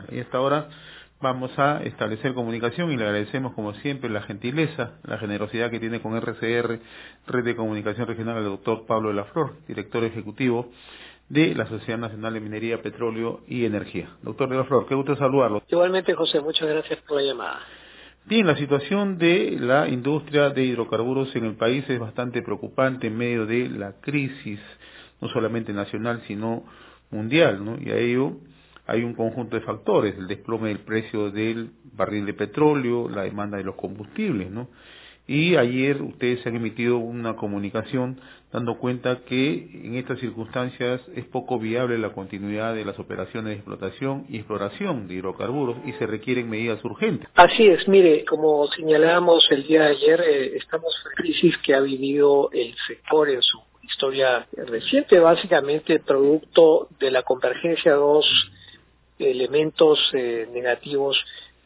Y a esta hora vamos a establecer comunicación y le agradecemos como siempre la gentileza, la generosidad que tiene con RCR, Red de Comunicación Regional, al doctor Pablo de la Flor, director ejecutivo de la Sociedad Nacional de Minería, Petróleo y Energía. Doctor de la Flor, qué gusto saludarlo. Igualmente, José, muchas gracias por la llamada. Bien, la situación de la industria de hidrocarburos en el país es bastante preocupante en medio de la crisis, no solamente nacional, sino mundial, ¿no? Y a ello hay un conjunto de factores, el desplome del precio del barril de petróleo, la demanda de los combustibles, ¿no? Y ayer ustedes han emitido una comunicación dando cuenta que en estas circunstancias es poco viable la continuidad de las operaciones de explotación y exploración de hidrocarburos y se requieren medidas urgentes. Así es, mire, como señalábamos el día de ayer, estamos en la crisis que ha vivido el sector en su historia reciente, básicamente producto de la convergencia de dos elementos negativos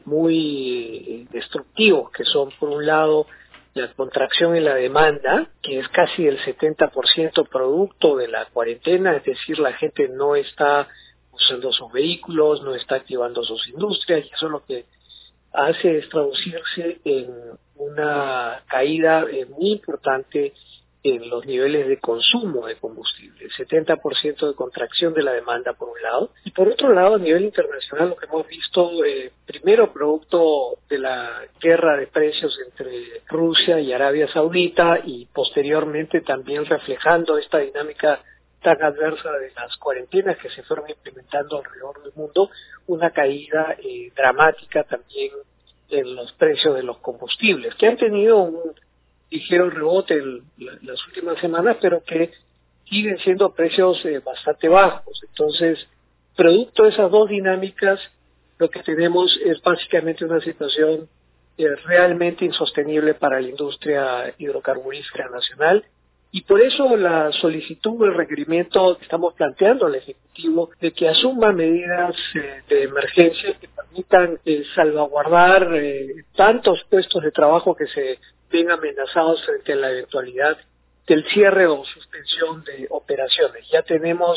muy destructivos, que son, por un lado, la contracción en la demanda, que es casi el 70% producto de la cuarentena, es decir, la gente no está usando sus vehículos, no está activando sus industrias, y eso lo que hace es traducirse en una caída muy importante en los niveles de consumo de combustible, 70% de contracción de la demanda por un lado, y por otro lado a nivel internacional lo que hemos visto, primero producto de la guerra de precios entre Rusia y Arabia Saudita y posteriormente también reflejando esta dinámica tan adversa de las cuarentenas que se fueron implementando alrededor del mundo, una caída dramática también en los precios de los combustibles, que han tenido un ligero rebote en las últimas semanas, pero que siguen siendo precios bastante bajos. Entonces, producto de esas dos dinámicas, lo que tenemos es básicamente una situación realmente insostenible para la industria hidrocarburífera nacional, y por eso la solicitud, el requerimiento que estamos planteando al Ejecutivo de que asuma medidas de emergencia que permitan salvaguardar tantos puestos de trabajo que se ven amenazados frente a la eventualidad del cierre o suspensión de operaciones. Ya tenemos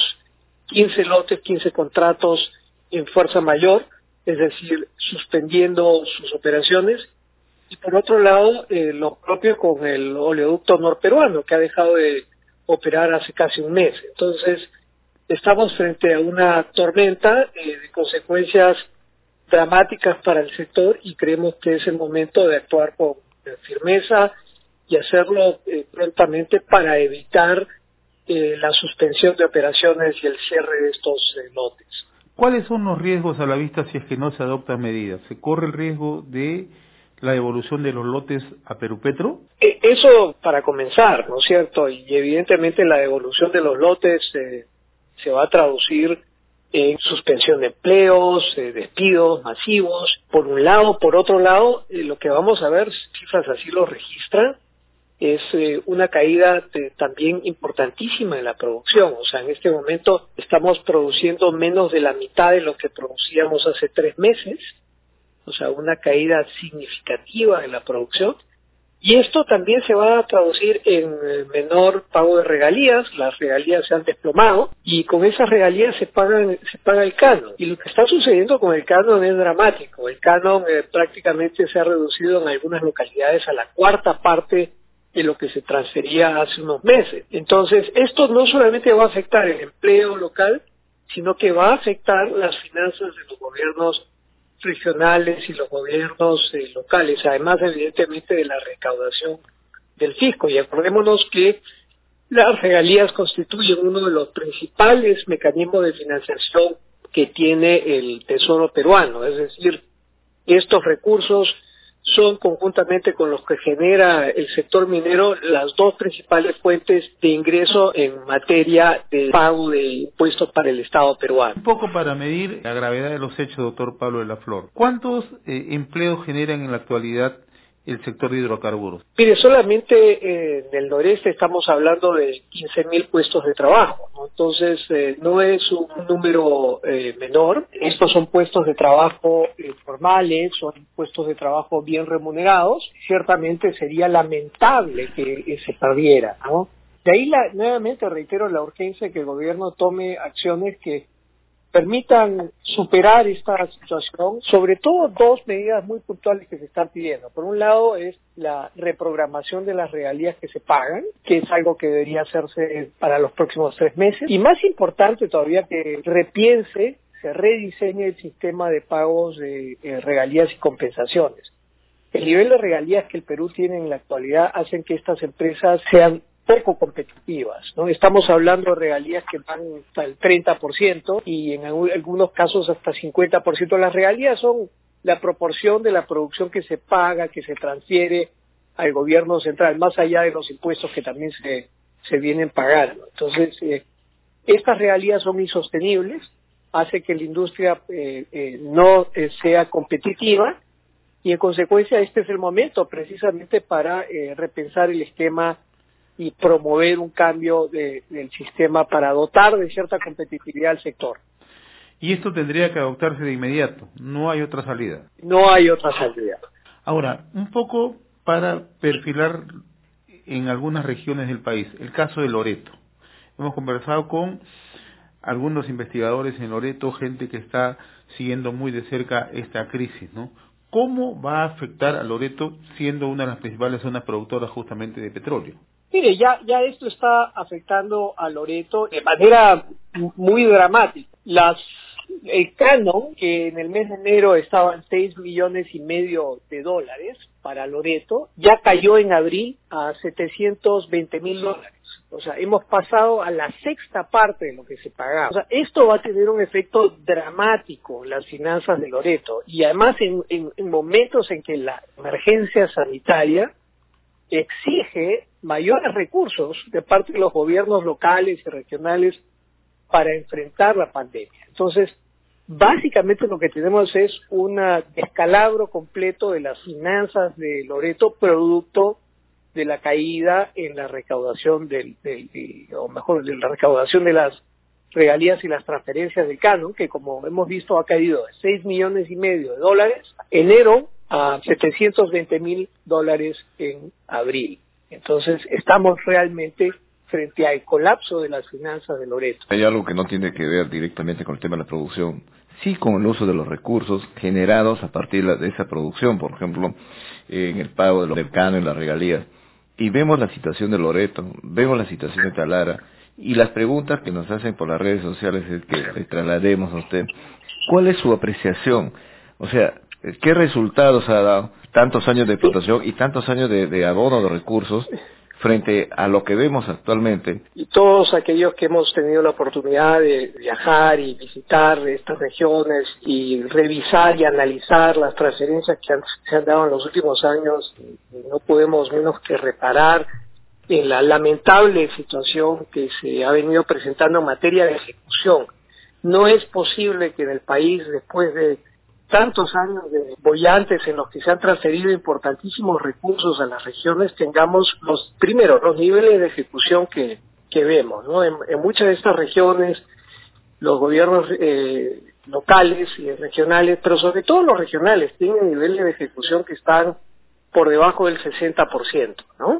15 lotes, 15 contratos en fuerza mayor, es decir, suspendiendo sus operaciones, y por otro lado, lo propio con el oleoducto norperuano, que ha dejado de operar hace casi un mes. Entonces, estamos frente a una tormenta de consecuencias dramáticas para el sector y creemos que es el momento de actuar con firmeza y hacerlo prontamente para evitar la suspensión de operaciones y el cierre de estos lotes. ¿Cuáles son los riesgos a la vista si es que no se adoptan medidas? ¿Se corre el riesgo de la devolución de los lotes a Perupetro? Eso para comenzar, ¿no es cierto? Y evidentemente la devolución de los lotes se va a traducir en suspensión de empleos, despidos masivos, por un lado. Por otro lado, lo que vamos a ver, cifras así lo registran, es una caída también importantísima en la producción. O sea, en este momento estamos produciendo menos de la mitad de lo que producíamos hace 3 meses, o sea, una caída significativa en la producción, y esto también se va a traducir en menor pago de regalías. Las regalías se han desplomado y con esas regalías se paga el canon. Y lo que está sucediendo con el canon es dramático. El canon prácticamente se ha reducido en algunas localidades a la 1/4 parte de lo que se transfería hace unos meses. Entonces, esto no solamente va a afectar el empleo local, sino que va a afectar las finanzas de los gobiernos regionales y los gobiernos locales, además evidentemente de la recaudación del fisco. Y acordémonos que las regalías constituyen uno de los principales mecanismos de financiación que tiene el Tesoro peruano, es decir, estos recursos son, conjuntamente con los que genera el sector minero, las dos principales fuentes de ingreso en materia de pago de impuestos para el Estado peruano. Un poco para medir la gravedad de los hechos, doctor Pablo de la Flor. ¿Cuántos empleos generan en la actualidad el sector de hidrocarburos? Mire, solamente en el noreste estamos hablando de 15.000 puestos de trabajo, ¿no? Entonces, no es un número menor. Estos son puestos de trabajo formales, son puestos de trabajo bien remunerados. Ciertamente sería lamentable que se perdiera, ¿no? De ahí, nuevamente reitero la urgencia de que el gobierno tome acciones que permitan superar esta situación, sobre todo dos medidas muy puntuales que se están pidiendo. Por un lado es la reprogramación de las regalías que se pagan, que es algo que debería hacerse para los próximos 3 meses, y más importante todavía que se rediseñe el sistema de pagos de regalías y compensaciones. El nivel de regalías que el Perú tiene en la actualidad hacen que estas empresas sean poco competitivas, ¿no? Estamos hablando de regalías que van hasta el 30% y en algunos casos hasta 50%. Las regalías son la proporción de la producción que se paga, que se transfiere al gobierno central, más allá de los impuestos que también se vienen pagando. Entonces, estas regalías son insostenibles, hace que la industria no sea competitiva y en consecuencia este es el momento precisamente para repensar el esquema y promover un cambio del sistema para dotar de cierta competitividad al sector. Y esto tendría que adoptarse de inmediato, no hay otra salida. No hay otra salida. Ahora, un poco para perfilar en algunas regiones del país, el caso de Loreto. Hemos conversado con algunos investigadores en Loreto, gente que está siguiendo muy de cerca esta crisis, ¿no? ¿Cómo va a afectar a Loreto siendo una de las principales zonas productoras justamente de petróleo? Mire, ya esto está afectando a Loreto de manera muy dramática. El canon, que en el mes de enero estaba en $6.5 millones para Loreto, ya cayó en abril a $720,000. O sea, hemos pasado a la sexta parte de lo que se pagaba. O sea, esto va a tener un efecto dramático en las finanzas de Loreto. Y además en momentos en que la emergencia sanitaria exige mayores recursos de parte de los gobiernos locales y regionales para enfrentar la pandemia. Entonces, básicamente lo que tenemos es un descalabro completo de las finanzas de Loreto, producto de la caída en la recaudación de la recaudación de las regalías y las transferencias del canon, que como hemos visto ha caído de $6.5 millones enero a $720,000 en abril. Entonces estamos realmente frente al colapso de las finanzas de Loreto. Hay algo que no tiene que ver directamente con el tema de la producción, sí con el uso de los recursos generados a partir de esa producción, por ejemplo, en el pago del canon y las regalías. Y vemos la situación de Loreto, vemos la situación de Talara, y las preguntas que nos hacen por las redes sociales es que le traslademos a usted. ¿Cuál es su apreciación? O sea, ¿qué resultados ha dado tantos años de explotación y tantos años de abono de recursos frente a lo que vemos actualmente? Y todos aquellos que hemos tenido la oportunidad de viajar y visitar estas regiones y revisar y analizar las transferencias que se han dado en los últimos años, no podemos menos que reparar en la lamentable situación que se ha venido presentando en materia de ejecución. No es posible que en el país, después de tantos años de bollantes en los que se han transferido importantísimos recursos a las regiones, tengamos los niveles de ejecución que vemos, ¿no? En muchas de estas regiones, los gobiernos locales y regionales, pero sobre todo los regionales, tienen niveles de ejecución que están por debajo del 60%, ¿no?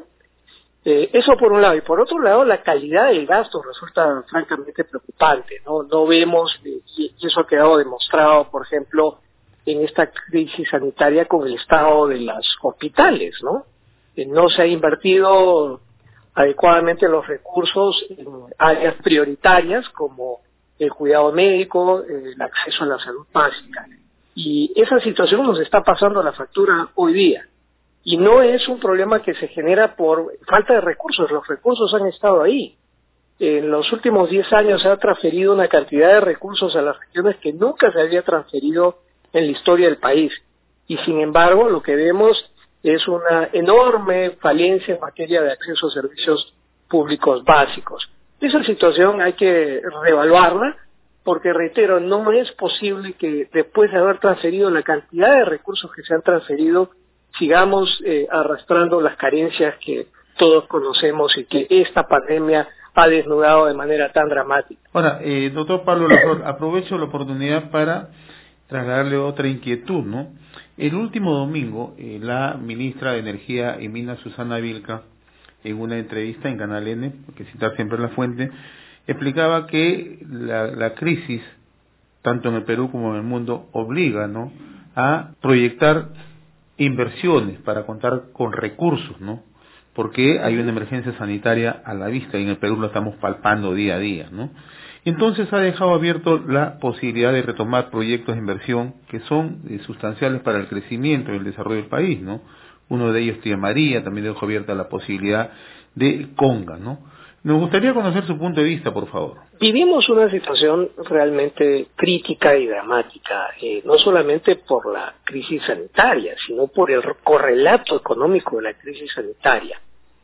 Eso por un lado. Y por otro lado, la calidad del gasto resulta francamente preocupante, ¿no? No vemos, y eso ha quedado demostrado, por ejemplo, en esta crisis sanitaria con el estado de los hospitales, ¿no? No se ha invertido adecuadamente los recursos en áreas prioritarias como el cuidado médico, el acceso a la salud básica. Y esa situación nos está pasando la factura hoy día. Y no es un problema que se genera por falta de recursos, los recursos han estado ahí. En los últimos 10 años se ha transferido una cantidad de recursos a las regiones que nunca se había transferido en la historia del país. Y sin embargo, lo que vemos es una enorme falencia en materia de acceso a servicios públicos básicos. Esa situación hay que reevaluarla, porque reitero, no es posible que después de haber transferido la cantidad de recursos que se han transferido, sigamos arrastrando las carencias que todos conocemos y que esta pandemia ha desnudado de manera tan dramática. Ahora, doctor Pablo Laflor, aprovecho la oportunidad para trasladarle otra inquietud, ¿no? El último domingo, la ministra de Energía y Minas, Susana Vilca, en una entrevista en Canal N, porque citar siempre la fuente, explicaba que la crisis tanto en el Perú como en el mundo, obliga, ¿no?, a proyectar inversiones para contar con recursos, ¿no? Porque hay una emergencia sanitaria a la vista y en el Perú lo estamos palpando día a día, ¿no? Entonces ha dejado abierto la posibilidad de retomar proyectos de inversión que son sustanciales para el crecimiento y el desarrollo del país, ¿no? Uno de ellos, Tía María, también dejó abierta la posibilidad de Conga, ¿no? Nos gustaría conocer su punto de vista, por favor. Vivimos una situación realmente crítica y dramática, no solamente por la crisis sanitaria, sino por el correlato económico de la crisis sanitaria.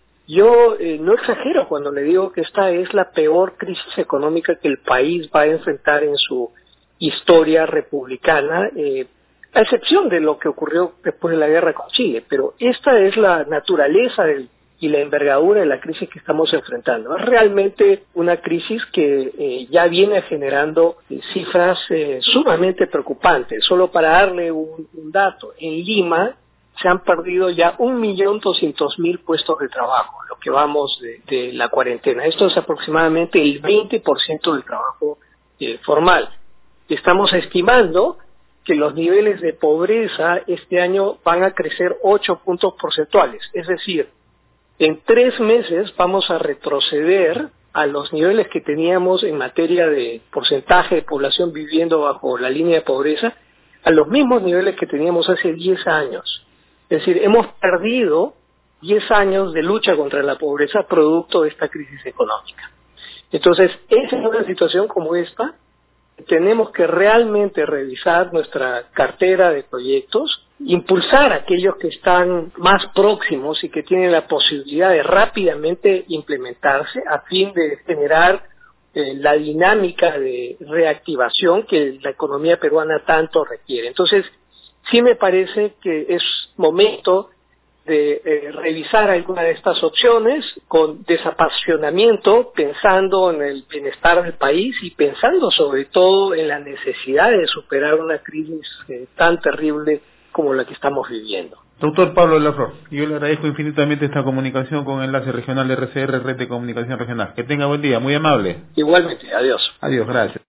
Yo no exagero cuando le digo que esta es la peor crisis económica que el país va a enfrentar en su historia republicana, a excepción de lo que ocurrió después de la guerra con Chile, pero esta es la naturaleza y la envergadura de la crisis que estamos enfrentando. Es realmente una crisis que ya viene generando cifras sumamente preocupantes. Solo para darle un dato, en Lima se han perdido ya 1.200.000 puestos de trabajo, lo que vamos de la cuarentena. Esto es aproximadamente el 20% del trabajo formal. Estamos estimando que los niveles de pobreza este año van a crecer 8 puntos porcentuales, es decir, en 3 meses vamos a retroceder a los niveles que teníamos en materia de porcentaje de población viviendo bajo la línea de pobreza, a los mismos niveles que teníamos hace 10 años. Es decir, hemos perdido 10 años de lucha contra la pobreza producto de esta crisis económica. Entonces, en una situación como esta, tenemos que realmente revisar nuestra cartera de proyectos, impulsar a aquellos que están más próximos y que tienen la posibilidad de rápidamente implementarse a fin de generar la dinámica de reactivación que la economía peruana tanto requiere. Entonces, sí me parece que es momento de revisar alguna de estas opciones con desapasionamiento, pensando en el bienestar del país y pensando sobre todo en la necesidad de superar una crisis tan terrible como la que estamos viviendo. Doctor Pablo de la Flor, yo le agradezco infinitamente esta comunicación con Enlace Regional de RCR, Red de Comunicación Regional. Que tenga buen día, muy amable. Igualmente, adiós. Adiós, gracias.